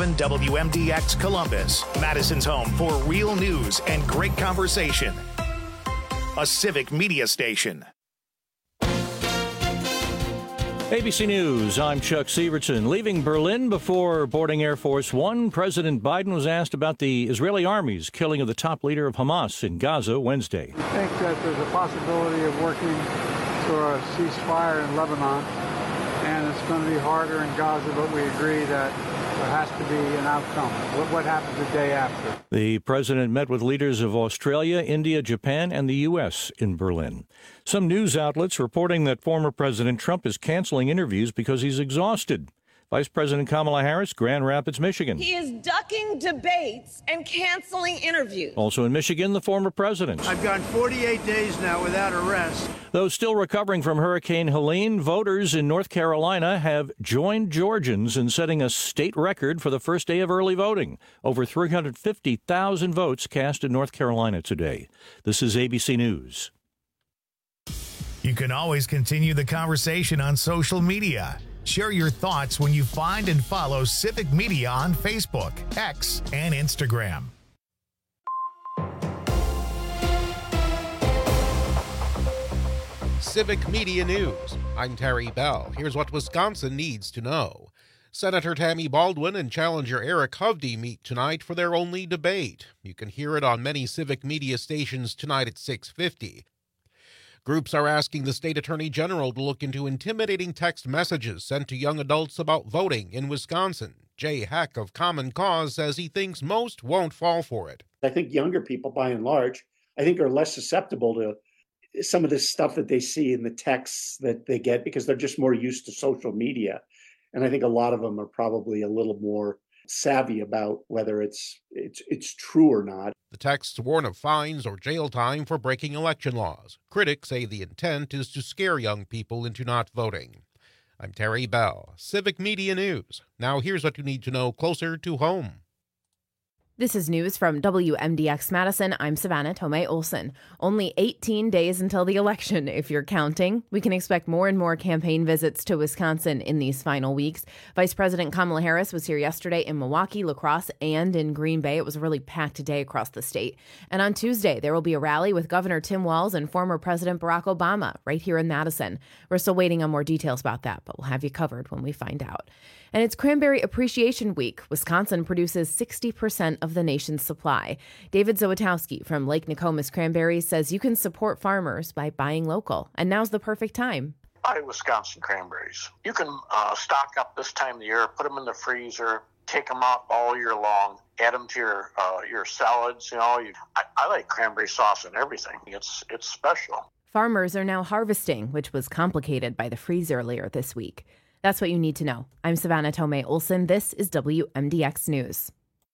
98.7 WMDX Columbus, Madison's home for real news and great conversation. A civic media station. ABC News, I'm Chuck Severson. Leaving Berlin before boarding Air Force One, President Biden was asked about the Israeli army's killing of the top leader of Hamas in Gaza Wednesday. We think that there's a possibility of working for a ceasefire in Lebanon, and it's going to be harder in Gaza, but we agree that there has to be an outcome. What happens the day after? The president met with leaders of Australia, India, Japan, and the U.S. in Berlin. Some news outlets reporting that former President Trump is canceling interviews because he's exhausted. Vice President Kamala Harris, Grand Rapids, Michigan. He is ducking debates and canceling interviews. Also in Michigan, the former president. I've gone 48 days now without arrest. Though still recovering from Hurricane Helene, voters in North Carolina have joined Georgians in setting a state record for the first day of early voting. Over 350,000 votes cast in North Carolina today. This is ABC News. You can always continue the conversation on social media. Share your thoughts when you find and follow Civic Media on Facebook, X, and Instagram. Civic Media News. I'm Terry Bell. Here's what Wisconsin needs to know. Senator Tammy Baldwin and challenger Eric Hovde meet tonight for their only debate. You can hear it on many Civic Media stations tonight at 6:50. Groups are asking the state attorney general to look into intimidating text messages sent to young adults about voting in Wisconsin. Jay Heck of Common Cause says he thinks most won't fall for it. I think younger people, by and large, I think are less susceptible to some of this stuff that they see in the texts that they get because they're just more used to social media. And I think a lot of them are probably a little more savvy about whether it's true or not. The texts warn of fines or jail time for breaking election laws. Critics say the intent is to scare young people into not voting. I'm Terry Bell, Civic Media News. Now here's what you need to know closer to home. This is news from WMDX Madison. I'm Savannah Tomei Olson. Only 18 days until the election, if you're counting. We can expect more and more campaign visits to Wisconsin in these final weeks. Vice President Kamala Harris was here yesterday in Milwaukee, La Crosse, and in Green Bay. It was a really packed day across the state. And on Tuesday, there will be a rally with Governor Tim Walz and former President Barack Obama right here in Madison. We're still waiting on more details about that, but we'll have you covered when we find out. And it's Cranberry Appreciation Week. Wisconsin produces 60% of the nation's supply. David Zawitowski from Lake Nokomis Cranberries says you can support farmers by buying local. And now's the perfect time. Buy Wisconsin cranberries. You can stock up this time of the year, put them in the freezer, take them out all year long, add them to your salads. You know, I like cranberry sauce and everything. It's special. Farmers are now harvesting, which was complicated by the freeze earlier this week. That's what you need to know. I'm Savannah Tomei Olson. This is WMDX News.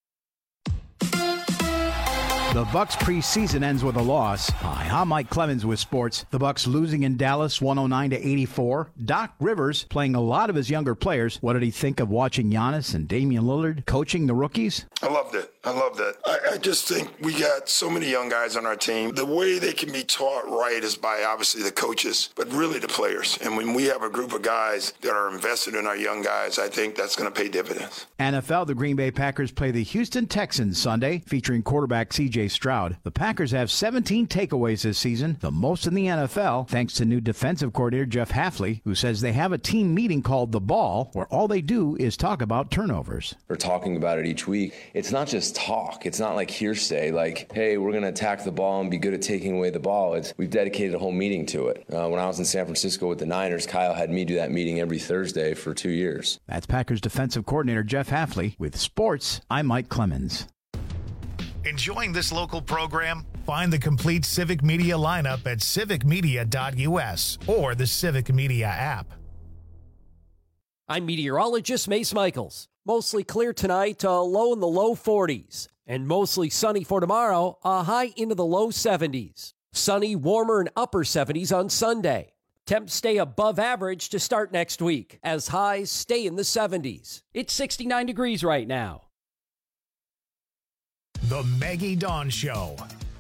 The Bucs preseason ends with a loss. Hi, I'm Mike Clemens with sports. The Bucs losing in Dallas 109-84. Doc Rivers playing a lot of his younger players. What did he think of watching Giannis and Damian Lillard coaching the rookies? I loved it. I just think we got so many young guys on our team. The way they can be taught right is by obviously the coaches, but really the players. And when we have a group of guys that are invested in our young guys, I think that's going to pay dividends. NFL, the Green Bay Packers play the Houston Texans Sunday, featuring quarterback C.J. Stroud. The Packers have 17 takeaways this season, the most in the NFL, thanks to new defensive coordinator Jeff Hafley, who says they have a team meeting called The Ball, where all they do is talk about turnovers. We're talking about it each week. It's not just talk. It's not like hearsay, like, hey, we're going to attack the ball and be good at taking away the ball. We've dedicated a whole meeting to it. When I was in San Francisco with the Niners, Kyle had me do that meeting every Thursday for 2 years. That's Packers defensive coordinator Jeff Hafley. With sports, I'm Mike Clemens. Enjoying this local program? Find the complete Civic Media lineup at civicmedia.us or the Civic Media app. I'm meteorologist Mace Michaels. Mostly clear tonight, low in the low 40s. And mostly sunny for tomorrow, a high into the low 70s. Sunny, warmer, and upper 70s on Sunday. Temps stay above average to start next week, as highs stay in the 70s. It's 69 degrees right now. The Maggie Dawn Show.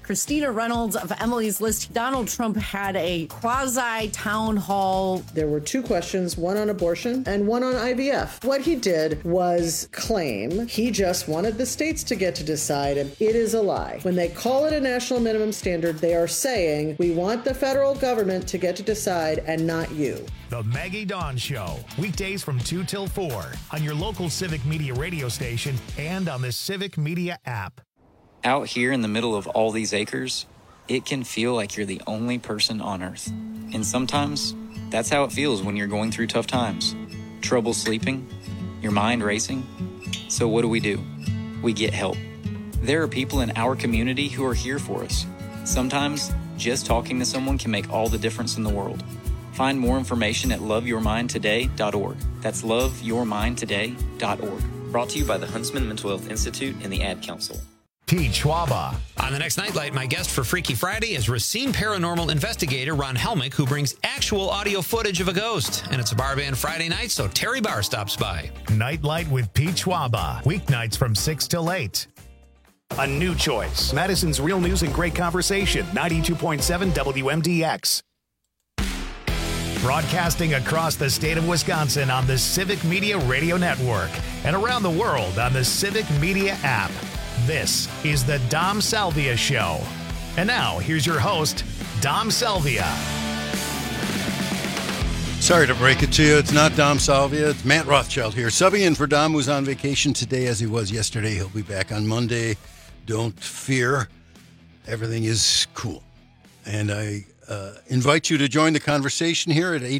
Christina Reynolds of Emily's List. Donald Trump had a quasi-town hall. There were 2 questions, one on abortion and one on IVF. What he did was claim he just wanted the states to get to decide, and it is a lie. When they call it a national minimum standard, they are saying, we want the federal government to get to decide and not you. The Maggie Dawn Show, weekdays from 2 till 4 on your local Civic Media radio station and on the Civic Media app. Out here in the middle of all these acres, it can feel like you're the only person on Earth. And sometimes, that's how it feels when you're going through tough times. Trouble sleeping, your mind racing. So what do? We get help. There are people in our community who are here for us. Sometimes, just talking to someone can make all the difference in the world. Find more information at loveyourmindtoday.org. That's loveyourmindtoday.org. Brought to you by the Huntsman Mental Health Institute and the Ad Council. Pete Schwaba. On the next Nightlight, my guest for Freaky Friday is Racine paranormal investigator Ron Helmick, who brings actual audio footage of a ghost. And it's a bar band Friday night, so Terry Barr stops by. Nightlight with Pete Schwaba. Weeknights from 6 till 8. A new choice. Madison's Real News and Great Conversation. 92.7 WMDX. Broadcasting across the state of Wisconsin on the Civic Media Radio Network and around the world on the Civic Media app. This is the Dom Salvia Show. And now, here's your host, Dom Salvia. Sorry to break it to you. It's not Dom Salvia. It's Matt Rothschild here. Subbing in for Dom, who's on vacation today as he was yesterday. He'll be back on Monday. Don't fear. Everything is cool. And I invite you to join the conversation here at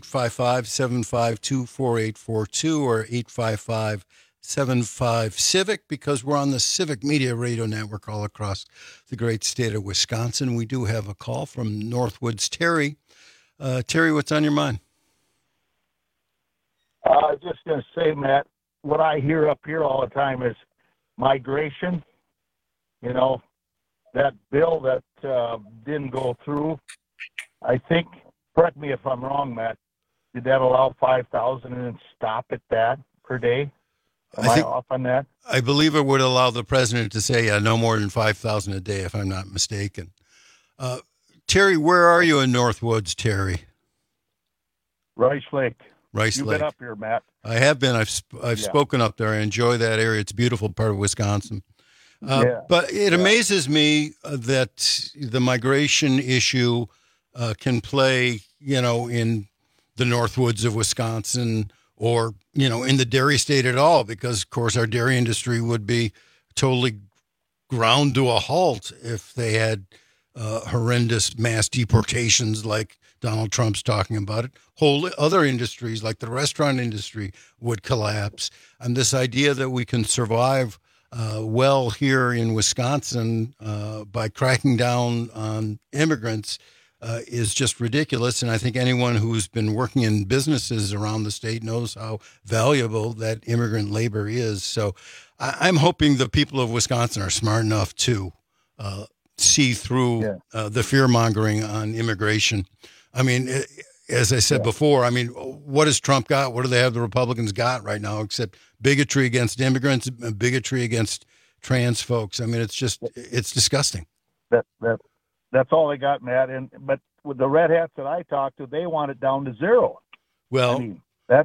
855-752-4842 or 855-75-CIVIC, because we're on the Civic Media Radio Network all across the great state of Wisconsin. We do have a call from Northwoods. Terry. Terry, what's on your mind? Just going to say, Matt, what I hear up here all the time is migration. You know, that bill that didn't go through, I think, correct me if I'm wrong, Matt, did that allow 5,000 and stop at that per day? Am I off on that? I believe it would allow the president to say no more than 5,000 a day, if I'm not mistaken. Terry, where are you in Northwoods, Terry? Rice Lake. You've been up here, Matt. I have been. I've spoken up there. I enjoy that area. It's a beautiful part of Wisconsin. But it amazes me that the migration issue can play, in the Northwoods of Wisconsin or, in the dairy state at all, because, of course, our dairy industry would be totally ground to a halt if they had horrendous mass deportations like Donald Trump's talking about it. Whole other industries like the restaurant industry would collapse. And this idea that we can survive well here in Wisconsin by cracking down on immigrants is just ridiculous. And I think anyone who's been working in businesses around the state knows how valuable that immigrant labor is. So I'm hoping the people of Wisconsin are smart enough to see through the fear-mongering on immigration. I mean, as I said before, what has Trump got? What do they have the Republicans got right now except bigotry against immigrants, bigotry against trans folks? I mean, it's disgusting. That's all they got, Matt. But with the red hats that I talked to, they want it down to zero. Well, that's,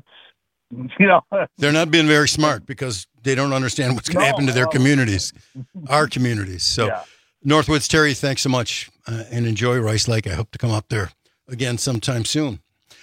they're not being very smart because they don't understand what's going to happen to their communities, our communities. So, Northwoods, Terry, thanks so much and enjoy Rice Lake. I hope to come up there again sometime soon.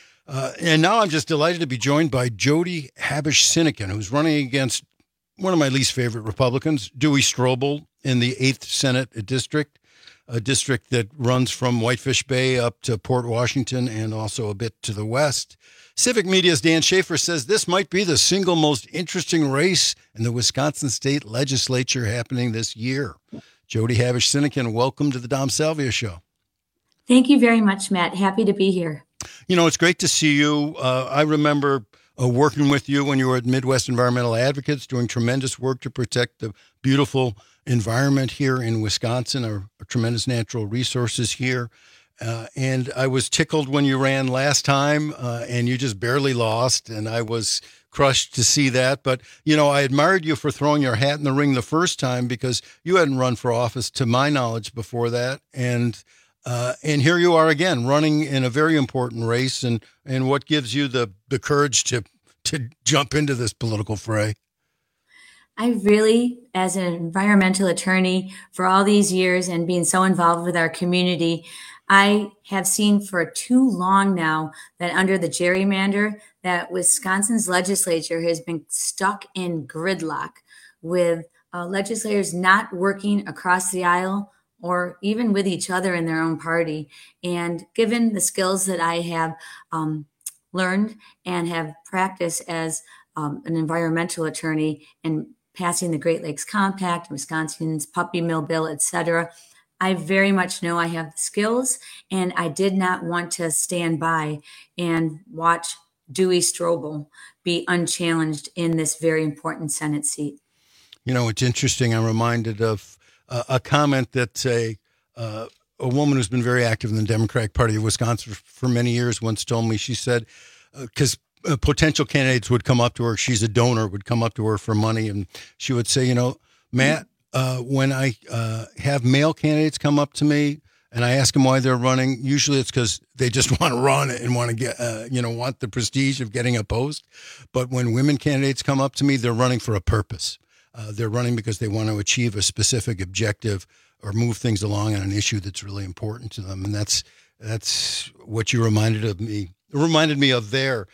And now I'm just delighted to be joined by Jody Habush-Sinykin, who's running against one of my least favorite Republicans, Dewey Strobel, in the 8th Senate District, a district that runs from Whitefish Bay up to Port Washington and also a bit to the west. Civic Media's Dan Schaefer says this might be the single most interesting race in the Wisconsin State Legislature happening this year. Jody Habush-Sinykin, welcome to the Dom Salvia Show. Thank you very much, Matt. Happy to be here. It's great to see you. I remember working with you when you were at Midwest Environmental Advocates, doing tremendous work to protect the beautiful environment here in Wisconsin, our tremendous natural resources here. And I was tickled when you ran last time and you just barely lost. And I was crushed to see that. But, I admired you for throwing your hat in the ring the first time because you hadn't run for office, to my knowledge, before that. And here you are again, running in a very important race. And what gives you the courage to jump into this political fray? I really, as an environmental attorney for all these years and being so involved with our community, I have seen for too long now that under the gerrymander, that Wisconsin's legislature has been stuck in gridlock with legislators not working across the aisle or even with each other in their own party. And given the skills that I have learned and have practiced as an environmental attorney and passing the Great Lakes Compact, Wisconsin's puppy mill bill, et cetera, I very much know I have the skills, and I did not want to stand by and watch Dewey Strobel be unchallenged in this very important Senate seat. It's interesting. I'm reminded of a comment that a woman who's been very active in the Democratic Party of Wisconsin for many years once told me. She said, because potential candidates would come up to her, she's a donor, would come up to her for money, and she would say, Matt, when I have male candidates come up to me and I ask them why they're running, usually it's because they just want to run and want to get, want the prestige of getting a post. But when women candidates come up to me, they're running for a purpose. They're running because they want to achieve a specific objective or move things along on an issue that's really important to them. And that's what you reminded me of there.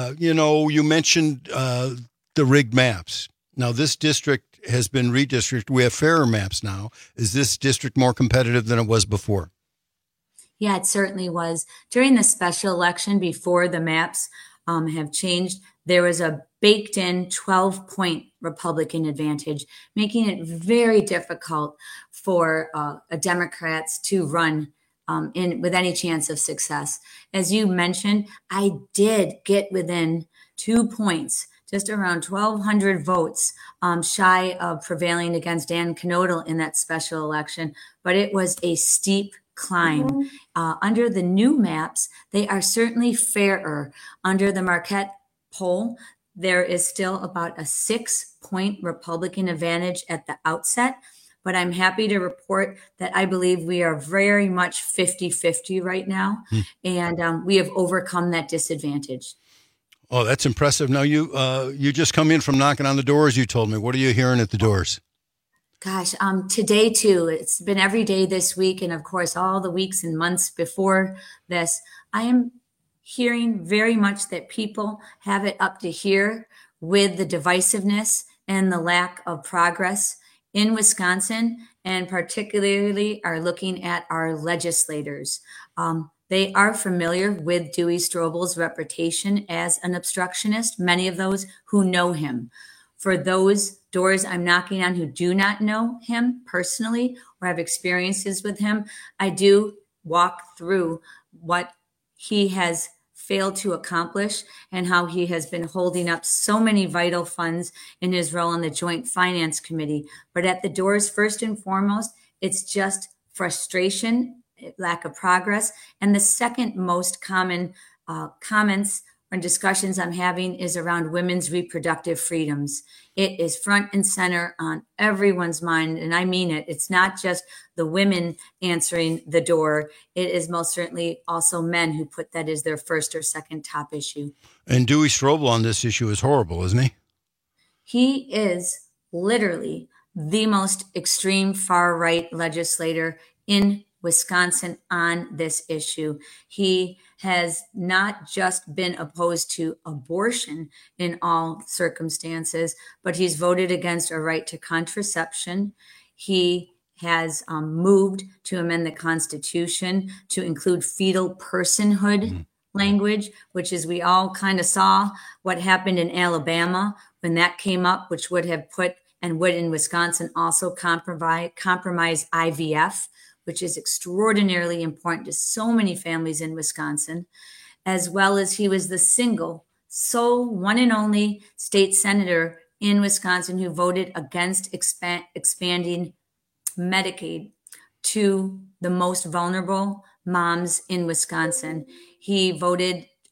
You mentioned the rigged maps. Now, this district has been redistricted. We have fairer maps now. Is this district more competitive than it was before? Yeah, it certainly was. During the special election, before the maps have changed, there was a baked-in 12-point Republican advantage, making it very difficult for Democrats to run with any chance of success. As you mentioned, I did get within 2 points, just around 1,200 votes shy of prevailing against Dan Knodel in that special election, but it was a steep climb. Under the new maps, they are certainly fairer. Under the Marquette poll, there is still about a 6-point Republican advantage at the outset, but I'm happy to report that I believe we are very much 50-50 right now, and we have overcome that disadvantage. Oh, that's impressive. Now, you just come in from knocking on the doors, you told me. What are you hearing at the doors? Gosh, today too. It's been every day this week, and of course, all the weeks and months before this. I am hearing very much that people have it up to here with the divisiveness and the lack of progress in Wisconsin, and particularly are looking at our legislators. They are familiar with Dewey Strobel's reputation as an obstructionist, many of those who know him. For those doors I'm knocking on who do not know him personally or have experiences with him, I do walk through what he has failed to accomplish and how he has been holding up so many vital funds in his role on the Joint Finance Committee. But at the doors, first and foremost, it's just frustration, lack of progress. And the second most common comments or discussions I'm having is around women's reproductive freedoms. It is front and center on everyone's mind, and I mean it. It's not just the women answering the door. It is most certainly also men who put that as their first or second top issue. And Dewey Strobel on this issue is horrible, isn't he? He is literally the most extreme far-right legislator in Wisconsin on this issue. He has not just been opposed to abortion in all circumstances, but he's voted against a right to contraception. He has moved to amend the Constitution to include fetal personhood language, which is, we all kind of saw what happened in Alabama when that came up, which would have put and would in Wisconsin also compromise IVF, which is extraordinarily important to so many families in Wisconsin, as well as he was the sole one and only state senator in Wisconsin who voted against expanding Medicaid to the most vulnerable moms in Wisconsin. He voted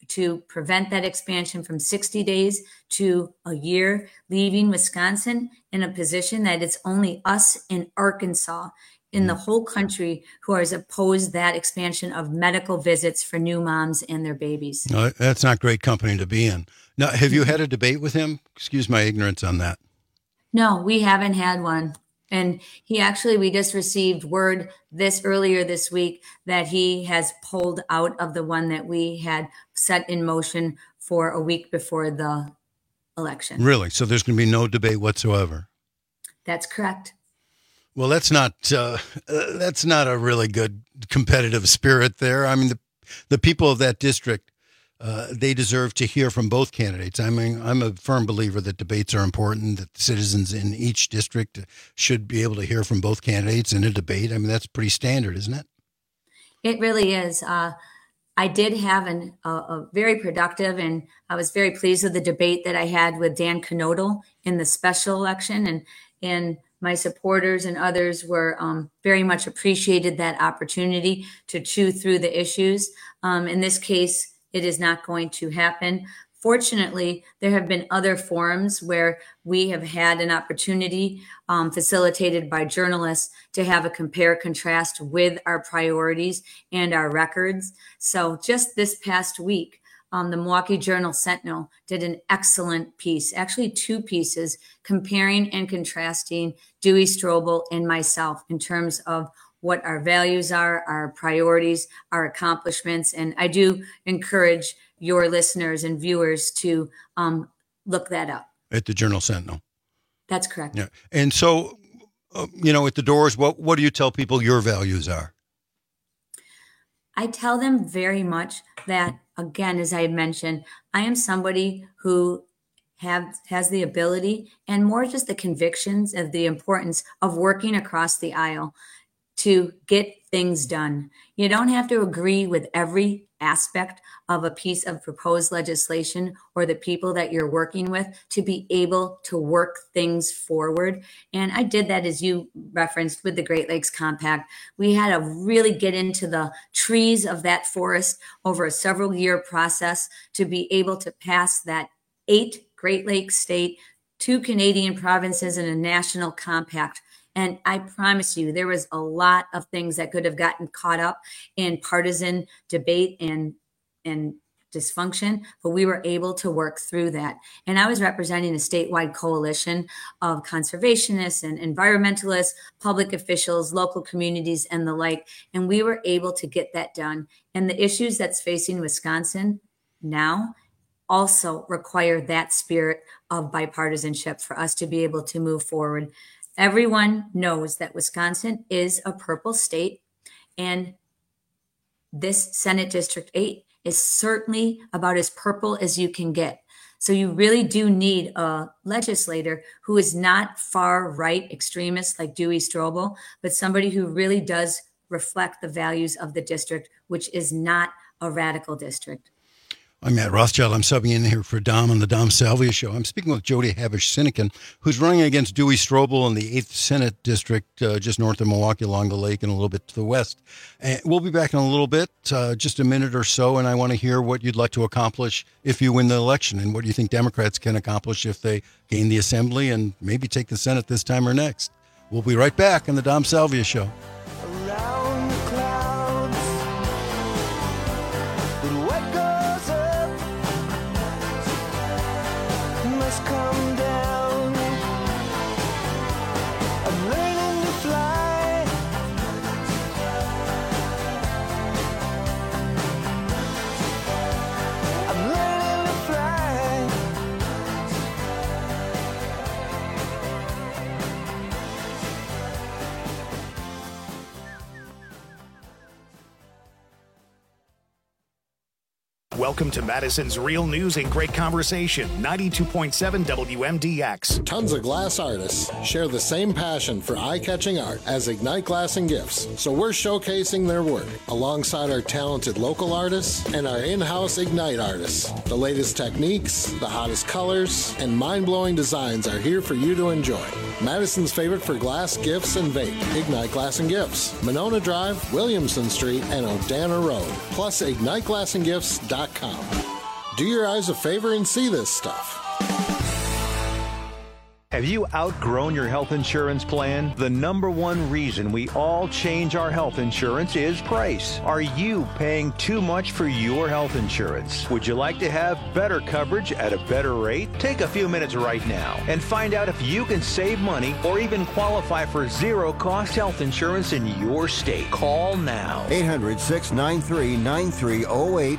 to prevent that expansion from 60 days to a year, leaving Wisconsin in a position that it's only us in Arkansas in the whole country who has opposed that expansion of medical visits for new moms and their babies. No, that's not great company to be in. Now, have you had a debate with him? Excuse my ignorance on that. No, we haven't had one. And we just received word earlier this week that he has pulled out of the one that we had set in motion for a week before the election. Really? So there's going to be no debate whatsoever? That's correct. Well, that's not a really good competitive spirit there. I mean, the people of that district, they deserve to hear from both candidates. I mean, I'm a firm believer that debates are important, that citizens in each district should be able to hear from both candidates in a debate. I mean, that's pretty standard, isn't it? It really is. I did have a very productive, and I was very pleased with the debate that I had with Dan Knodel in the special election, and my supporters and others were very much appreciated that opportunity to chew through the issues. In this case, it is not going to happen. Fortunately, there have been other forums where we have had an opportunity facilitated by journalists to have a compare contrast with our priorities and our records. So just this past week, the Milwaukee Journal-Sentinel did an excellent piece, actually 2 pieces, comparing and contrasting Dewey Strobel and myself in terms of what our values are, our priorities, our accomplishments. And I do encourage your listeners and viewers to look that up. At the Journal-Sentinel. That's correct. Yeah. And so, at the doors, what do you tell people your values are? I tell them very much that, again, as I mentioned, I am somebody who has the ability and more just the convictions of the importance of working across the aisle to get things done. You don't have to agree with every aspect of a piece of proposed legislation or the people that you're working with to be able to work things forward. And I did that, as you referenced, with the Great Lakes Compact. We had to really get into the trees of that forest over a several year process to be able to pass that 8 Great Lakes state, 2 Canadian provinces, and a national compact. And I promise you, there was a lot of things that could have gotten caught up in partisan debate and dysfunction, but we were able to work through that. And I was representing a statewide coalition of conservationists and environmentalists, public officials, local communities, and the like. And we were able to get that done. And the issues that's facing Wisconsin now also require that spirit of bipartisanship for us to be able to move forward. Everyone knows that Wisconsin is a purple state, and this Senate District 8 is certainly about as purple as you can get. So you really do need a legislator who is not far right extremist like Dewey Strobel, but somebody who really does reflect the values of the district, which is not a radical district. I'm Matt Rothschild. I'm subbing in here for Dom on the Dom Salvia Show. I'm speaking with Jody Habush-Sinykin, who's running against Dewey Strobel in the 8th Senate District, just north of Milwaukee along the lake and a little bit to the west. And we'll be back in a little bit, just a minute or so, and I want to hear what you'd like to accomplish if you win the election and what you think Democrats can accomplish if they gain the Assembly and maybe take the Senate this time or next. We'll be right back on the Dom Salvia Show. Welcome to Madison's Real News and Great Conversation, 92.7 WMDX. Tons of glass artists share the same passion for eye-catching art as Ignite Glass and Gifts, so we're showcasing their work alongside our talented local artists and our in-house Ignite artists. The latest techniques, the hottest colors, and mind-blowing designs are here for you to enjoy. Madison's favorite for glass, gifts, and vape, Ignite Glass and Gifts, Monona Drive, Williamson Street, and Odana Road, plus IgniteGlassandGifts.com. Do your eyes a favor and see this stuff. Have you outgrown your health insurance plan? The number one reason we all change our health insurance is price. Are you paying too much for your health insurance? Would you like to have better coverage at a better rate? Take a few minutes right now and find out if you can save money or even qualify for zero-cost health insurance in your state. Call now. 800-693-9308.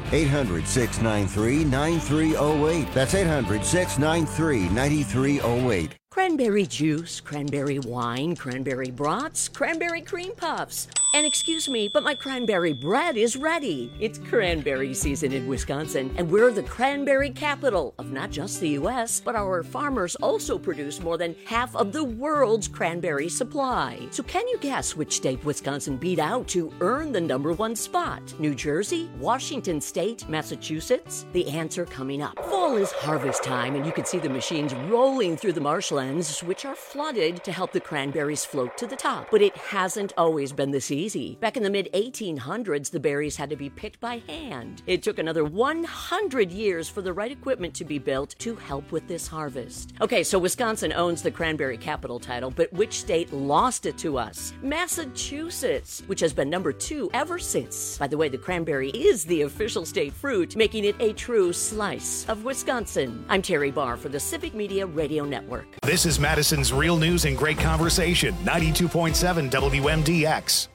800-693-9308. That's 800-693-9308. Cranberry juice, cranberry wine, cranberry brats, cranberry cream puffs. And excuse me, but my cranberry bread is ready. It's cranberry season in Wisconsin, and we're the cranberry capital of not just the U.S., but our farmers also produce more than half of the world's cranberry supply. So can you guess which state Wisconsin beat out to earn the number one spot? New Jersey, Washington State, Massachusetts? The answer coming up. Fall is harvest time, and you can see the machines rolling through the marshlands, which are flooded to help the cranberries float to the top. But it hasn't always been this easy. Back in the mid-1800s, the berries had to be picked by hand. It took another 100 years for the right equipment to be built to help with this harvest. Okay, so Wisconsin owns the cranberry capital title, but which state lost it to us? Massachusetts, which has been number 2 ever since. By the way, the cranberry is the official state fruit, making it a true slice of Wisconsin. I'm Terry Barr for the Civic Media Radio Network. This is Madison's Real News and Great Conversation, 92.7 WMDX.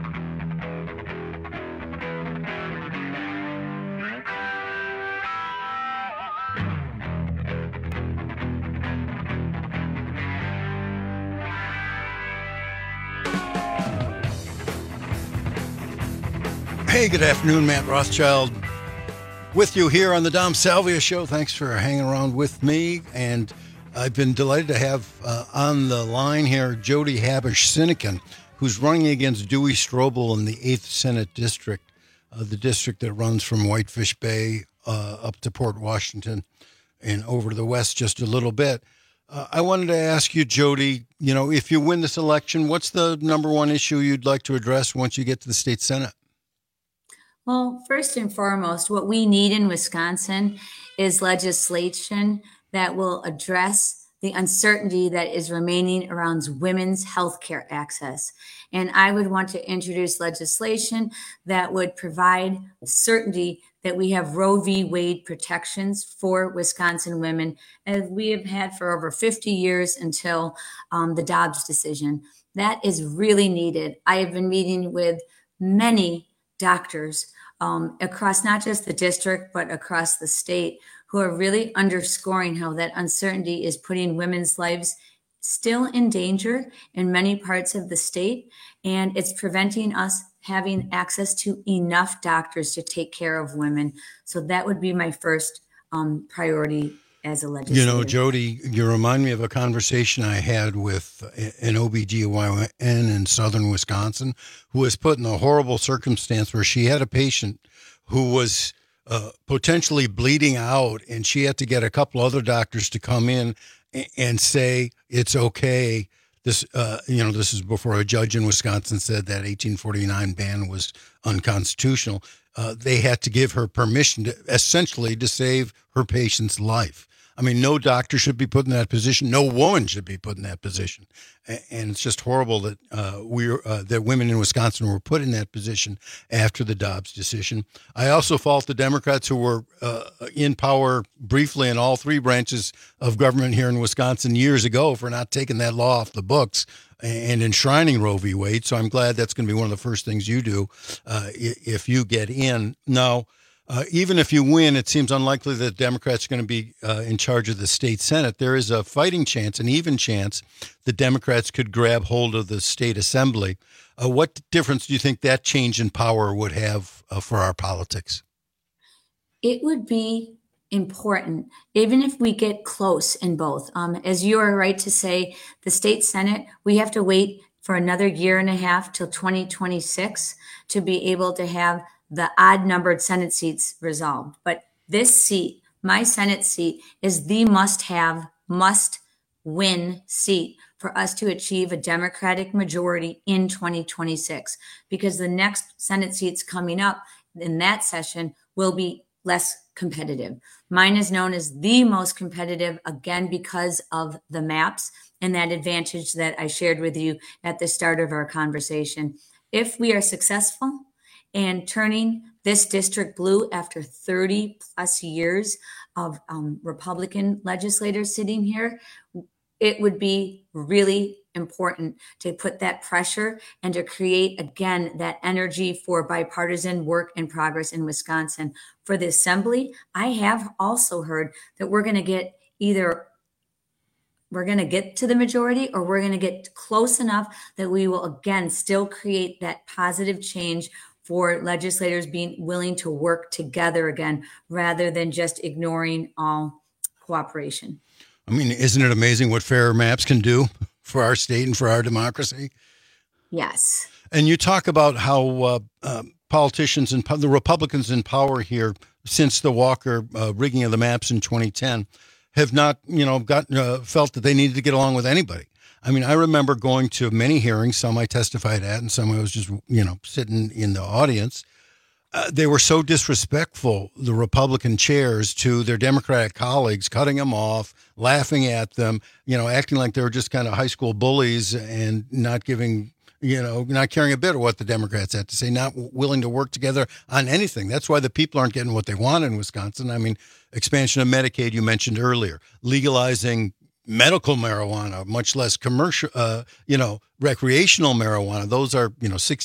Hey, good afternoon. Matt Rothschild with you here on the Dom Salvia Show. Thanks for hanging around with me. And I've been delighted to have on the line here Jody Habush-Sinykin, who's running against Dewey Strobel in the 8th Senate District, the district that runs from Whitefish Bay up to Port Washington and over to the west just a little bit. I wanted to ask you, Jody, if you win this election, what's the number one issue you'd like to address once you get to the state Senate? Well, first and foremost, what we need in Wisconsin is legislation that will address the uncertainty that is remaining around women's health care access. And I would want to introduce legislation that would provide certainty that we have Roe v. Wade protections for Wisconsin women, as we have had for over 50 years until the Dobbs decision. That is really needed. I have been meeting with many doctors across not just the district, but across the state, who are really underscoring how that uncertainty is putting women's lives still in danger in many parts of the state. And it's preventing us having access to enough doctors to take care of women. So that would be my first priority as a legislator. Jody, you remind me of a conversation I had with an OBGYN in southern Wisconsin who was put in a horrible circumstance where she had a patient who was potentially bleeding out, and she had to get a couple other doctors to come in and say, it's okay. This is before a judge in Wisconsin said that 1849 ban was unconstitutional. They had to give her permission essentially to save her patient's life. I mean, no doctor should be put in that position. No woman should be put in that position. And it's just horrible that that women in Wisconsin were put in that position after the Dobbs decision. I also fault the Democrats who were in power briefly in all 3 branches of government here in Wisconsin years ago for not taking that law off the books and enshrining Roe v. Wade. So I'm glad that's going to be one of the first things you do if you get in. Now, even if you win, it seems unlikely that Democrats are going to be in charge of the state Senate. There is a fighting chance, an even chance, that Democrats could grab hold of the state assembly. What difference do you think that change in power would have for our politics? It would be important, even if we get close in both. As you are right to say, the state Senate, we have to wait for another year and a half till 2026 to be able to have the odd numbered Senate seats resolved. But this seat, my Senate seat, is the must-win seat for us to achieve a Democratic majority in 2026, because the next Senate seats coming up in that session will be less competitive. Mine is known as the most competitive, again, because of the maps and that advantage that I shared with you at the start of our conversation. If we are successful in turning this district blue after 30 plus years of Republican legislators sitting here, it would be really important to put that pressure and to create, again, that energy for bipartisan work and progress in Wisconsin. For the Assembly, I have also heard that we're going to get to the majority, or we're going to get close enough that we will, again, still create that positive change for legislators being willing to work together again, rather than just ignoring all cooperation. I mean, isn't it amazing what fairer maps can do for our state and for our democracy? Yes. And you talk about how politicians and the Republicans in power here since the Walker rigging of the maps in 2010 have not, felt that they needed to get along with anybody. I mean, I remember going to many hearings, some I testified at and some I was just, sitting in the audience. They were so disrespectful, the Republican chairs, to their Democratic colleagues, cutting them off, laughing at them, acting like they were just kind of high school bullies and not giving, not caring a bit of what the Democrats had to say, not willing to work together on anything. That's why the people aren't getting what they want in Wisconsin. I mean, expansion of Medicaid, you mentioned earlier, legalizing medical marijuana, much less commercial, recreational marijuana. Those are,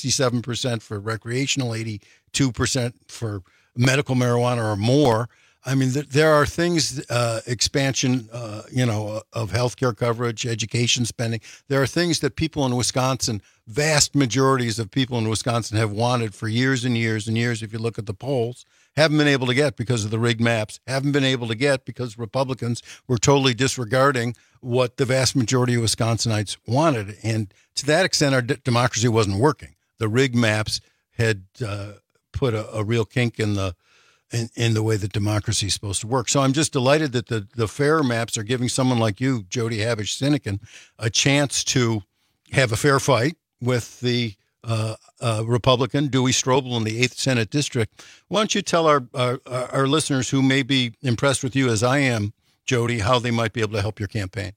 67% for recreational, 82% for medical marijuana or more. I mean, there are things, expansion, of healthcare coverage, education spending. There are things that people in Wisconsin, vast majorities of people in Wisconsin have wanted for years and years and years. If you look at the polls, haven't been able to get because of the rigged maps, haven't been able to get because Republicans were totally disregarding what the vast majority of Wisconsinites wanted. And to that extent, our democracy wasn't working. The rigged maps had put a real kink in the way that democracy is supposed to work. So I'm just delighted that the fair maps are giving someone like you, Jody Habush-Sinykin, a chance to have a fair fight with the Republican Dewey Strobel in the 8th Senate District. Why don't you tell our listeners who may be impressed with you as I am, Jody, how they might be able to help your campaign?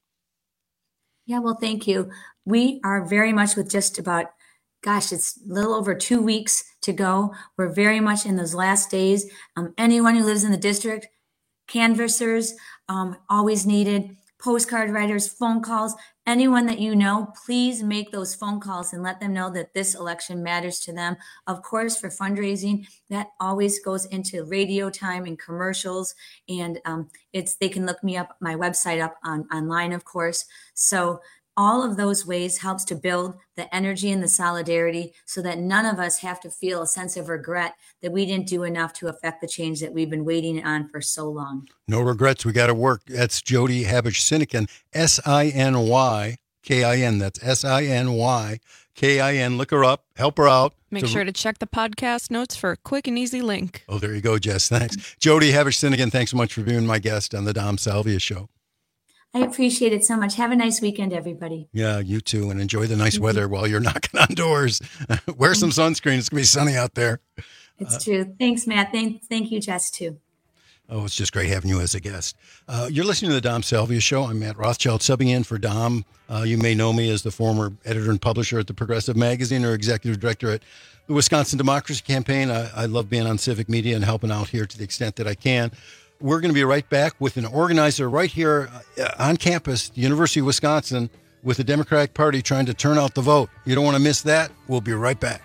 Yeah, well, thank you. We are very much with just about, it's a little over 2 weeks to go. We're very much in those last days. Anyone who lives in the district, canvassers, always needed, postcard writers, phone calls, anyone that you know, please make those phone calls and let them know that this election matters to them. Of course, for fundraising, that always goes into radio time and commercials. And they can look me up, my website up online, of course. So all of those ways helps to build the energy and the solidarity so that none of us have to feel a sense of regret that we didn't do enough to affect the change that we've been waiting on for so long. No regrets. We got to work. That's Jody Habush-Sinykin, Sinykin. That's Sinykin. Look her up. Help her out. Make sure to check the podcast notes for a quick and easy link. Oh, there you go, Jess. Thanks. Jody Habush-Sinykin, thanks so much for being my guest on the Dom Salvia Show. I appreciate it so much. Have a nice weekend, everybody. Yeah, you too. And enjoy the nice weather while you're knocking on doors. Wear some sunscreen. It's going to be sunny out there. It's true. Thanks, Matt. Thank you, Jess, too. Oh, it's just great having you as a guest. You're listening to the Dom Salvia Show. I'm Matt Rothschild, subbing in for Dom. You may know me as the former editor and publisher at the Progressive Magazine or executive director at the Wisconsin Democracy Campaign. I love being on civic media and helping out here to the extent that I can. We're going to be right back with an organizer right here on campus, the University of Wisconsin, with the Democratic Party trying to turn out the vote. You don't want to miss that. We'll be right back.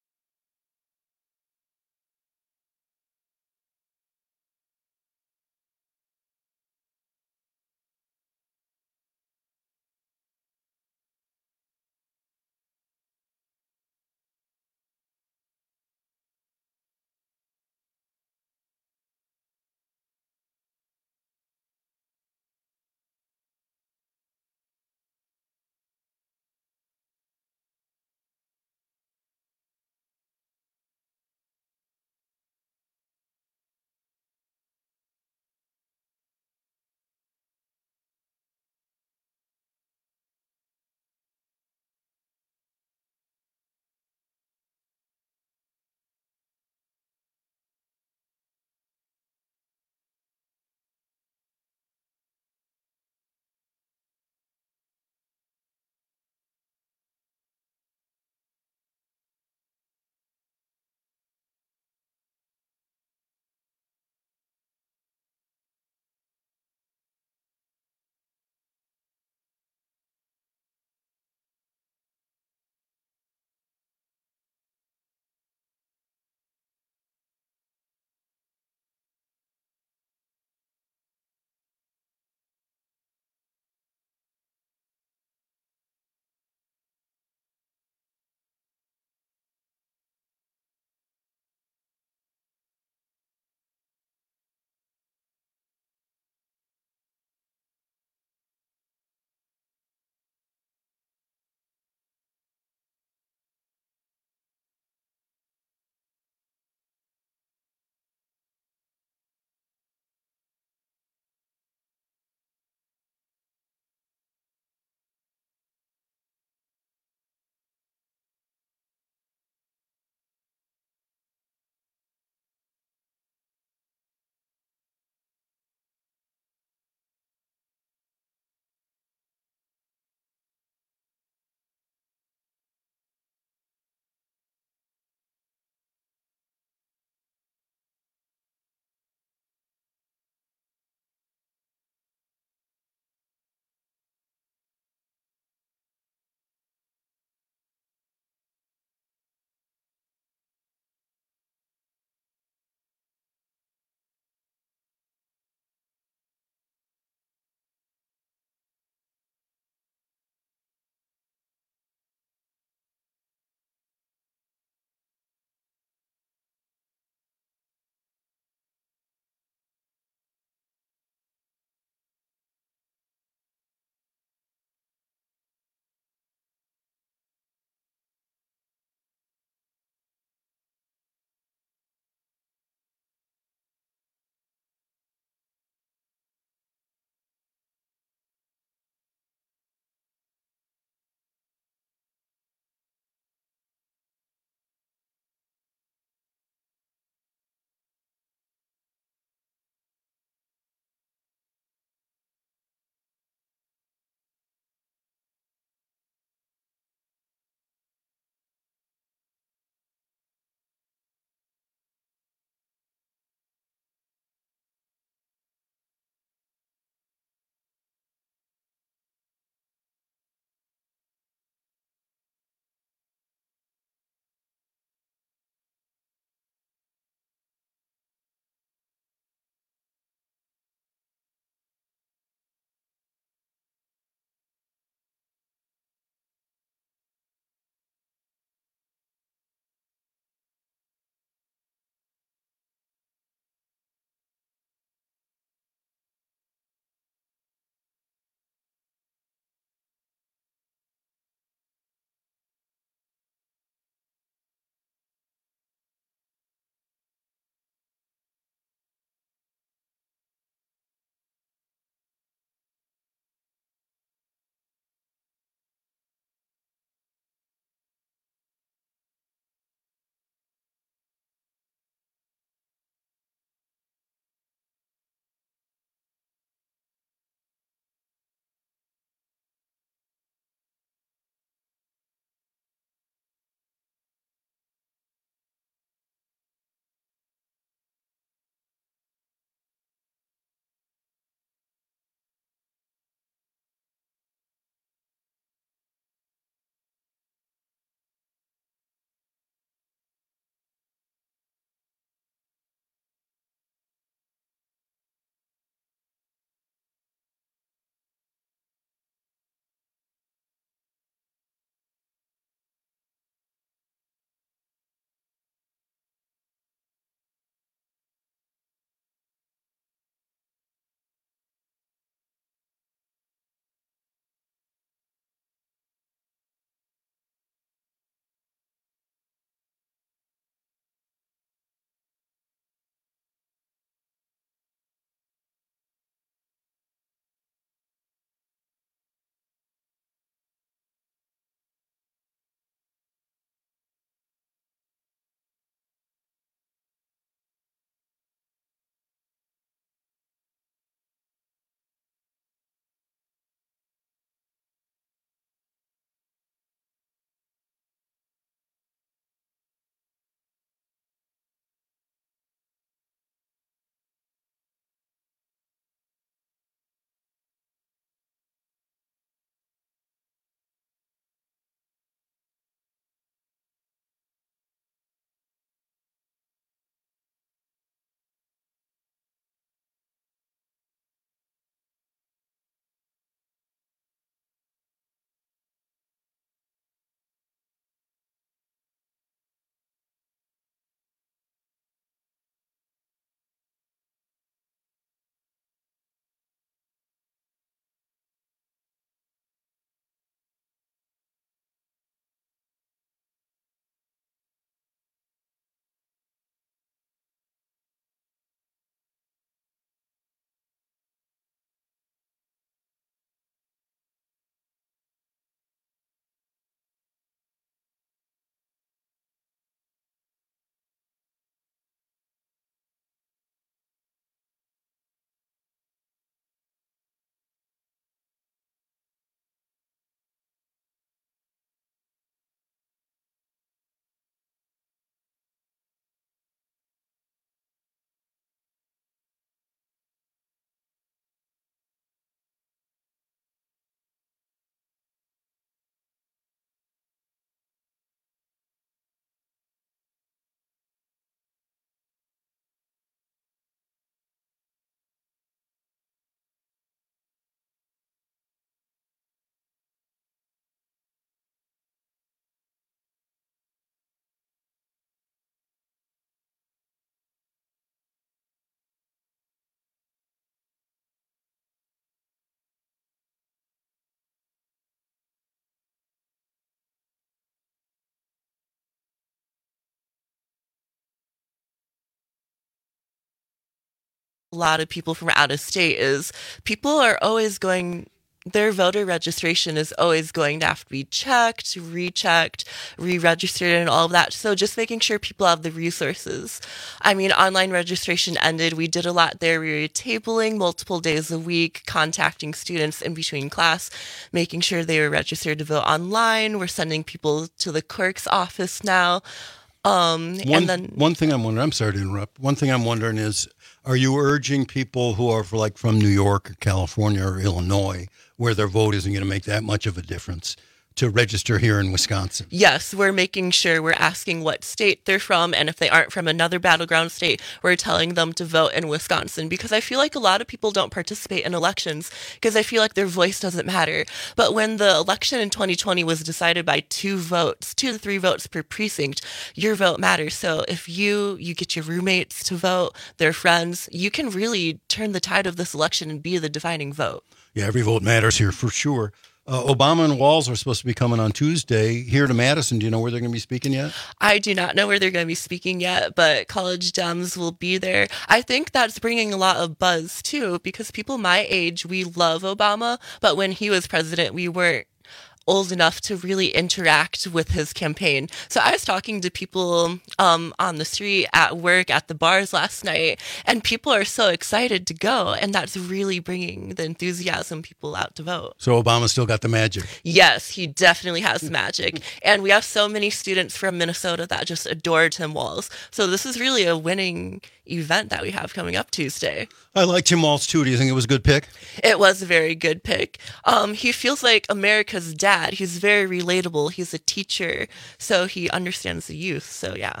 a lot of people from out of state is people are always going, their voter registration is always going to have to be checked, rechecked, re-registered, and all of that. So just making sure people have the resources. I mean, online registration ended. We did a lot there. We were tabling multiple days a week, contacting students in between class, making sure they were registered to vote online. We're sending people to the clerk's office now. One thing I'm wondering, I'm sorry to interrupt. One thing I'm wondering is, are you urging people who are from New York or California or Illinois, where their vote isn't going to make that much of a difference, to register here in Wisconsin? Yes, we're making sure we're asking what state they're from, and if they aren't from another battleground state, we're telling them to vote in Wisconsin, because I feel like a lot of people don't participate in elections because I feel like their voice doesn't matter. But when the election in 2020 was decided by 2 to 3 votes per precinct, your vote matters. So if you get your roommates to vote, their friends, you can really turn the tide of this election and be the defining vote. Yeah, every vote matters here for sure. Obama and Walz are supposed to be coming on Tuesday here to Madison. Do you know where they're going to be speaking yet? I do not know where they're going to be speaking yet, but College Dems will be there. I think that's bringing a lot of buzz, too, because people my age, we love Obama, but when he was president, we weren't old enough to really interact with his campaign. So I was talking to people on the street, at work, at the bars last night, and people are so excited to go, and that's really bringing the enthusiasm people out to vote. So Obama still got the magic. Yes, he definitely has magic. And we have so many students from Minnesota that just adore Tim Walz. So this is really a winning event that we have coming up Tuesday. I like Tim Walz too. Do you think it was a good pick? It was a very good pick. He feels like America's dad. He's very relatable. He's a teacher, so he understands the youth. So yeah.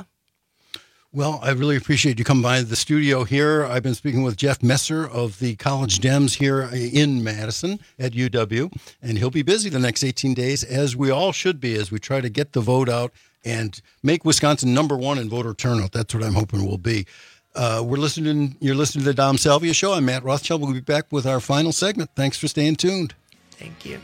Well, I really appreciate you coming by the studio here. I've been speaking with Jeff Messer of the College Dems here in Madison at UW, and he'll be busy the next 18 days, as we all should be, as we try to get the vote out and make Wisconsin #1 in voter turnout. That's what I'm hoping we'll be. You're listening to the Dom Salvia Show. I'm Matt Rothschild. We'll be back with our final segment. Thanks for staying tuned. Thank you.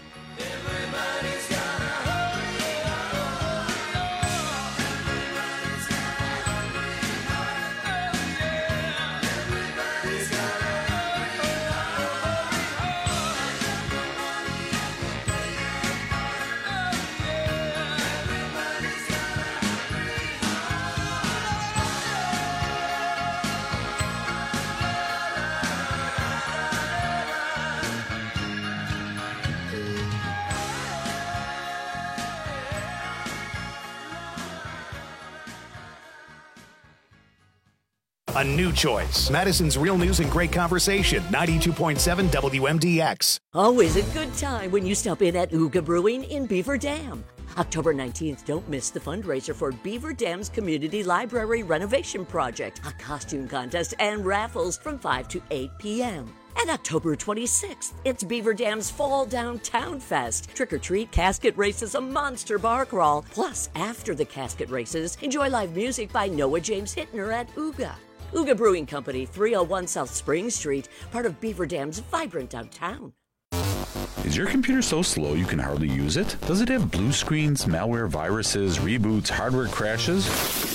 A new choice. Madison's Real News and Great Conversation, 92.7 WMDX. Always a good time when you stop in at Ooga Brewing in Beaver Dam. October 19th, don't miss the fundraiser for Beaver Dam's Community Library Renovation Project, a costume contest and raffles from 5 to 8 p.m. And October 26th, it's Beaver Dam's Fall Downtown Fest. Trick-or-treat, casket races, a monster bar crawl. Plus, after the casket races, enjoy live music by Noah James Hittner at Ooga. Ooga Brewing Company, 301 South Spring Street, part of Beaver Dam's vibrant downtown. Is your computer so slow you can hardly use it? Does it have blue screens, malware, viruses, reboots, hardware crashes?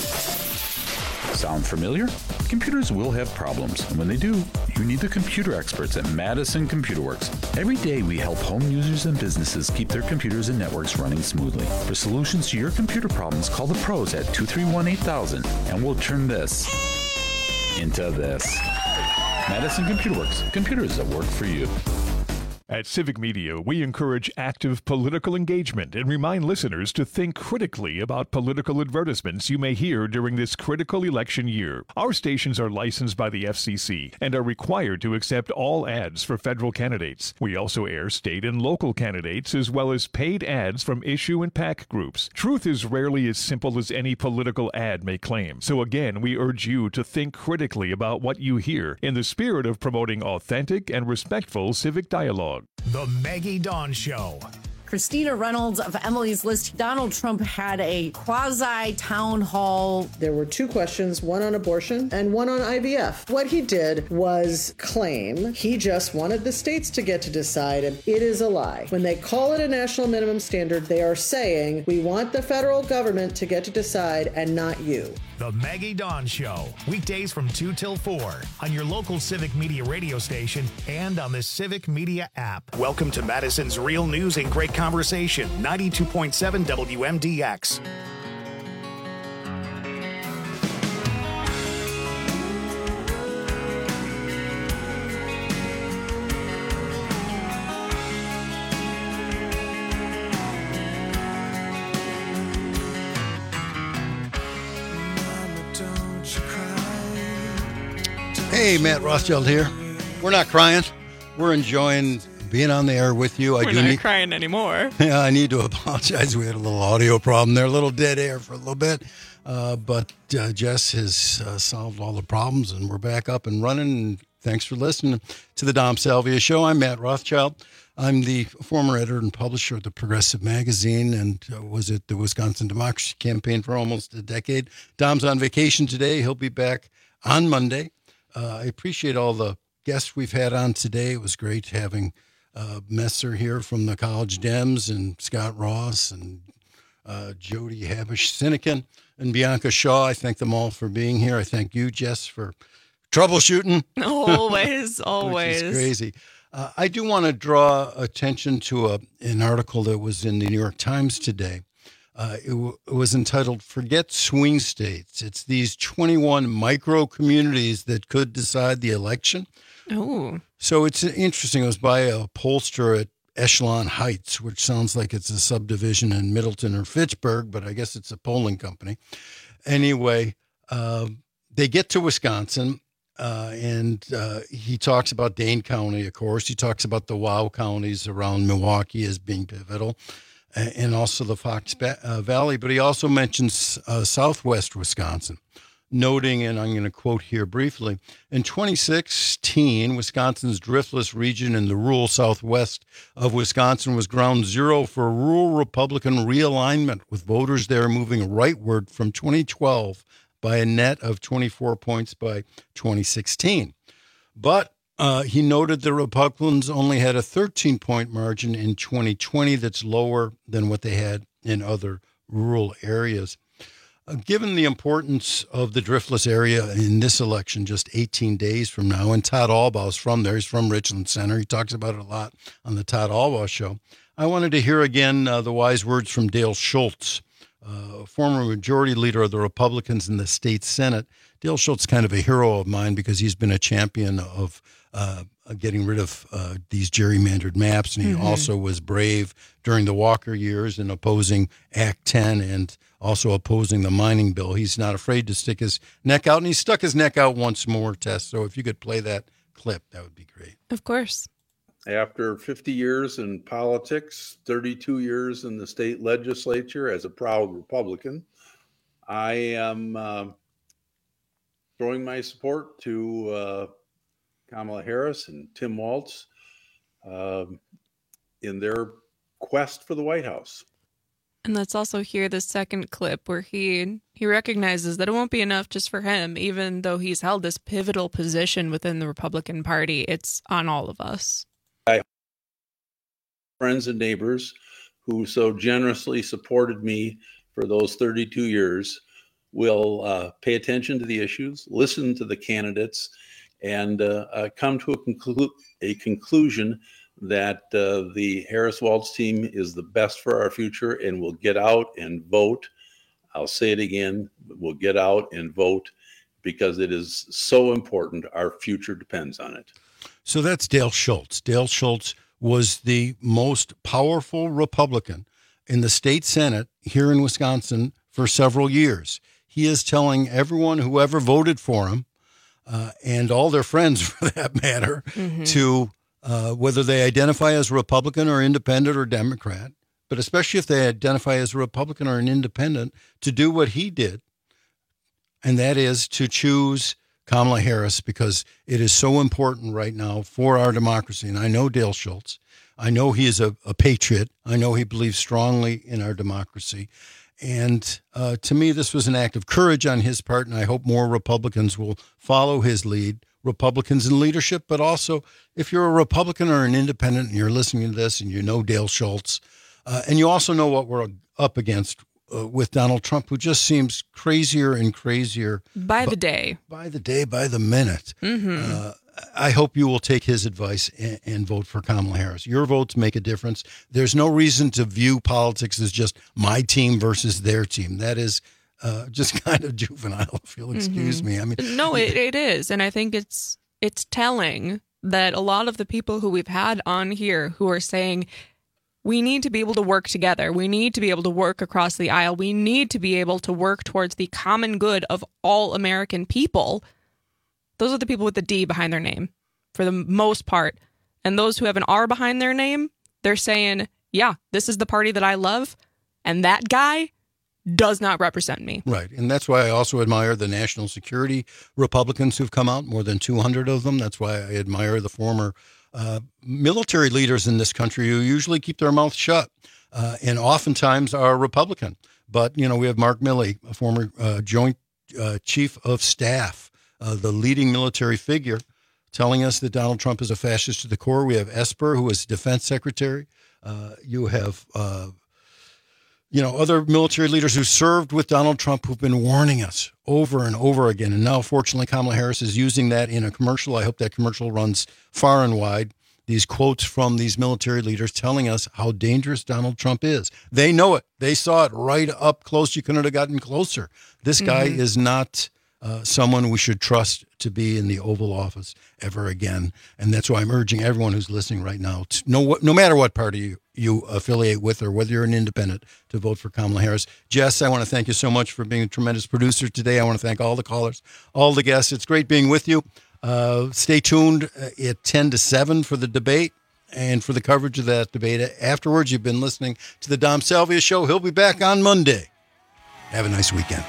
Sound familiar? Computers will have problems, and when they do, you need the computer experts at Madison Computer Works. Every day we help home users and businesses keep their computers and networks running smoothly. For solutions to your computer problems, call the pros at 231-8000, and we'll turn this into this. Madison Computer Works. Computers that work for you. At Civic Media, we encourage active political engagement and remind listeners to think critically about political advertisements you may hear during this critical election year. Our stations are licensed by the FCC and are required to accept all ads for federal candidates. We also air state and local candidates as well as paid ads from issue and PAC groups. Truth is rarely as simple as any political ad may claim. So again, we urge you to think critically about what you hear in the spirit of promoting authentic and respectful civic dialogue. The Maggie Dawn Show. Christina Reynolds of Emily's List. Donald Trump had a quasi town hall. There were 2 questions, one on abortion and one on IVF. What he did was claim he just wanted the states to get to decide, and it is a lie. When they call it a national minimum standard, they are saying we want the federal government to get to decide and not you. The Maggie Dawn Show, weekdays from 2 till 4 on your local Civic Media radio station and on the Civic Media app. Welcome to Madison's Real News and Great Conversation, 92.7 WMDX. Hey, Matt Rothschild here. We're not crying. We're enjoying being on the air with you. We're not crying anymore. Yeah, I need to apologize. We had a little audio problem there, a little dead air for a little bit. But Jess has solved all the problems, and we're back up and running. And thanks for listening to the Dom Salvia Show. I'm Matt Rothschild. I'm the former editor and publisher of the Progressive Magazine and was at the Wisconsin Democracy Campaign for almost a decade. Dom's on vacation today. He'll be back on Monday. I appreciate all the guests we've had on today. It was great having Messer here from the College Dems and Scott Ross and Jody Habish-Sinekin and Bianca Shaw. I thank them all for being here. I thank you, Jess, for troubleshooting. Always. Which is crazy. I do want to draw attention to an article that was in the New York Times today. It was entitled Forget Swing States. It's these 21 micro communities that could decide the election. Oh. So it's interesting. It was by a pollster at Echelon Heights, which sounds like it's a subdivision in Middleton or Fitchburg, but I guess it's a polling company. Anyway, they get to Wisconsin, and he talks about Dane County, of course. He talks about the WOW counties around Milwaukee as being pivotal, and also the Fox Valley. But he also mentions southwest Wisconsin, noting, and I'm going to quote here briefly, in 2016, Wisconsin's driftless region in the rural southwest of Wisconsin was ground zero for rural Republican realignment, with voters there moving rightward from 2012 by a net of 24 points by 2016. But he noted the Republicans only had a 13-point margin in 2020 that's lower than what they had in other rural areas. Given the importance of the driftless area in this election just 18 days from now, and Todd Albaugh's from there, he's from Richland Center, he talks about it a lot on the Todd Albaugh Show, I wanted to hear again the wise words from Dale Schultz, former majority leader of the Republicans in the state Senate. Dale Schultz is kind of a hero of mine because he's been a champion of getting rid of these gerrymandered maps, and he also was brave during the Walker years in opposing Act 10 and also opposing the mining bill. He's not afraid to stick his neck out, and he stuck his neck out once more, Tess. So if you could play that clip, that would be great. Of course. After 50 years in politics, 32 years in the state legislature as a proud Republican, I am throwing my support to Kamala Harris and Tim Walz in their quest for the White House. And let's also hear the second clip where he recognizes that it won't be enough just for him, even though he's held this pivotal position within the Republican Party. It's on all of us. Friends and neighbors who so generously supported me for those 32 years will pay attention to the issues, listen to the candidates, and come to a conclusion that the Harris-Walz team is the best for our future and will get out and vote. I'll say it again, we'll get out and vote because it is so important. Our future depends on it. So that's Dale Schultz. Dale Schultz was the most powerful Republican in the state Senate here in Wisconsin for several years. He is telling everyone who ever voted for him, and all their friends for that matter, to whether they identify as Republican or independent or Democrat, but especially if they identify as a Republican or an independent, to do what he did, and that is to choose Kamala Harris, because it is so important right now for our democracy. And I know Dale Schultz. I know he is a patriot. I know he believes strongly in our democracy. And to me, this was an act of courage on his part, and I hope more Republicans will follow his lead, Republicans in leadership, but also if you're a Republican or an independent and you're listening to this and you know Dale Schultz, and you also know what we're up against with Donald Trump, who just seems crazier and crazier. By the day. By the day, by the minute. Mm-hmm. I hope you will take his advice and vote for Kamala Harris. Your votes make a difference. There's no reason to view politics as just my team versus their team. That is just kind of juvenile, if you'll excuse me. I mean, no, it is. And I think it's telling that a lot of the people who we've had on here who are saying, we need to be able to work together. We need to be able to work across the aisle. We need to be able to work towards the common good of all American people. Those are the people with the D behind their name for the most part. And those who have an R behind their name, they're saying, yeah, this is the party that I love. And that guy does not represent me. Right. And that's why I also admire the national security Republicans who've come out, more than 200 of them. That's why I admire the former military leaders in this country who usually keep their mouth shut and oftentimes are Republican. But, you know, we have Mark Milley, a former joint chief of staff, the leading military figure, telling us that Donald Trump is a fascist to the core. We have Esper, who is defense secretary. You have, other military leaders who served with Donald Trump who've been warning us over and over again. And now, fortunately, Kamala Harris is using that in a commercial. I hope that commercial runs far and wide. These quotes from these military leaders telling us how dangerous Donald Trump is. They know it. They saw it right up close. You couldn't have gotten closer. This guy is not someone we should trust to be in the Oval Office ever again. And that's why I'm urging everyone who's listening right now, no matter what party you affiliate with or whether you're an independent, to vote for Kamala Harris. Jess, I want to thank you so much for being a tremendous producer today. I want to thank all the callers, all the guests. It's great being with you. Stay tuned at 10 to 7 for the debate and for the coverage of that debate. Afterwards, you've been listening to the Dom Salvia Show. He'll be back on Monday. Have a nice weekend.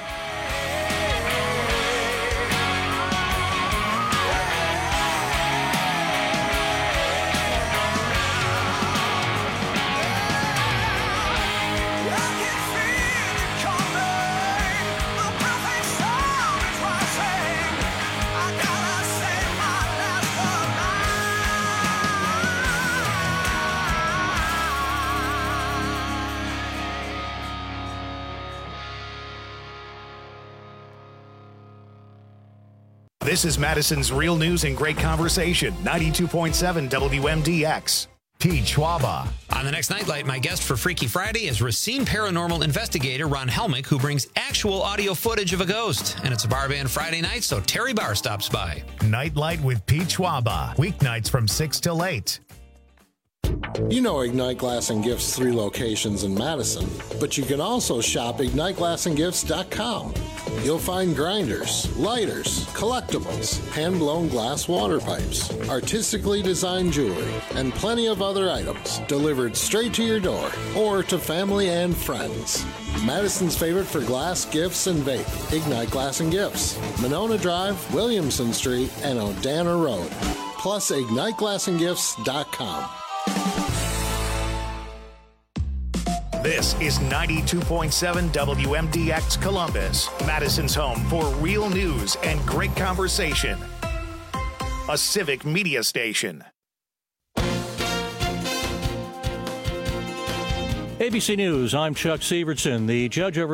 This is Madison's Real News and Great Conversation, 92.7 WMDX. Pete Schwaba. On the next Nightlight, my guest for Freaky Friday is Racine paranormal investigator Ron Helmick, who brings actual audio footage of a ghost. And it's a bar band Friday night, so Terry Barr stops by. Nightlight with Pete Schwaba, weeknights from 6 till 8. You know Ignite Glass and Gifts 3 locations in Madison, but you can also shop IgniteGlassandGifts.com. You'll find grinders, lighters, collectibles, hand-blown glass water pipes, artistically designed jewelry, and plenty of other items delivered straight to your door or to family and friends. Madison's favorite for glass, gifts, and vape, Ignite Glass and Gifts, Monona Drive, Williamson Street, and Odana Road. Plus IgniteGlassandGifts.com. This is 92.7 WMDX Columbus, Madison's home for real news and great conversation. A civic media station. ABC News, I'm Chuck Severson. The judge over